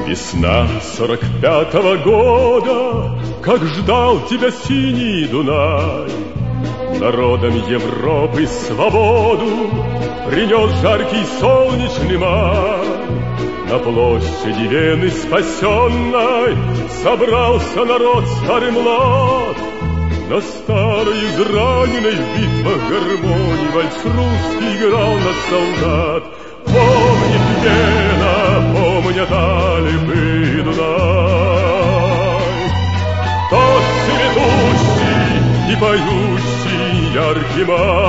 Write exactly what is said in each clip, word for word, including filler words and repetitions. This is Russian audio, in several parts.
Весна сорок пятого года, как ждал тебя синий Дунай. Народам Европы свободу принес жаркий солнечный май. На площади Вены спасенной собрался народ старый млад. На старой израненной в битвах гармонии вальс русский играл на солдат. Помнит Вена, помнят Альпы и Дунай. Тот цветущий и поющий яркий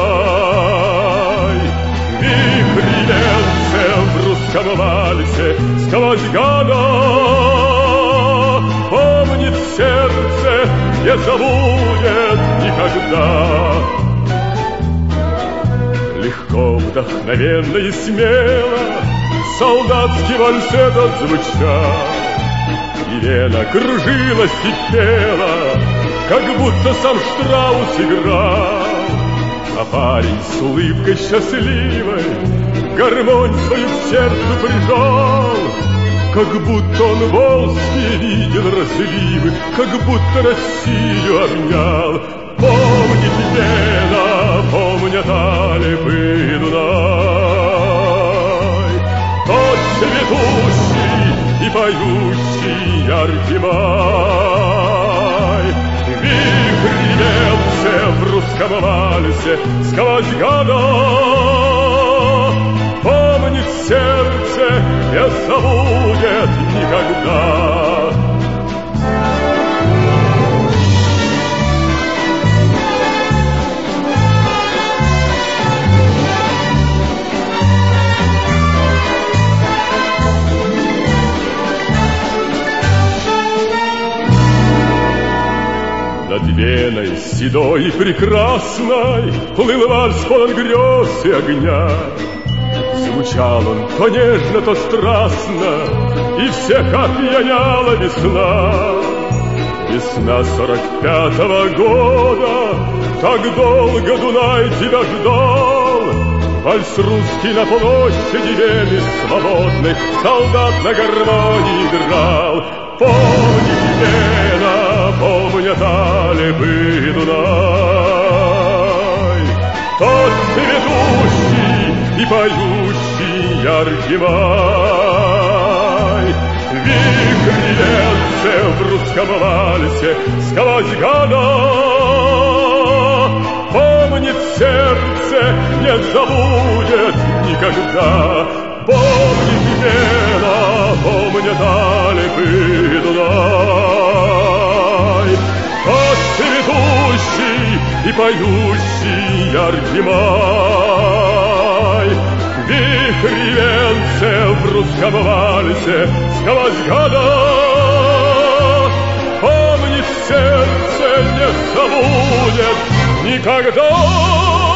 май. Вихрь венцем в русском вальсе сквозь года. Помнит сердце, не забудет никогда. Легко, вдохновенно и смело солдатский вальс этот звучал. И Вена кружилась и пела, как будто сам Штраус играл. А парень с улыбкой счастливой гармонь свою к сердцу прижал. Как будто он волжские видел разливы, как будто Россию обнял. Помнит Вена, помнят Альпы и Дунай. Тот цветущий и поющий яркий май. Вихрь венцем в русском вальсе сквозь года. Помнит сердце, не забудет никогда. Над Веной седой и прекрасной плыл вальс полон грез и огня. Звучал он то нежно, то страстно, и всех опьяняла весна. Весна сорок пятого года, так долго Дунай тебя ждал. Вальс русский на площади Вены свободной солдат на гармонии играл. Помнит Вена, помнят Альпы и Дунай. Тот цветущий и поющий яркий май. Вихрь венцем в русском вальсе сквозь года. Помнит сердце, не забудет никогда. Помнит Вена, помнят Альпы и Дунай. Тот цветущий и поющий яркий май. Вихрь венцем в русском вальсе сквозь года. Помнит сердце, не забудет никогда.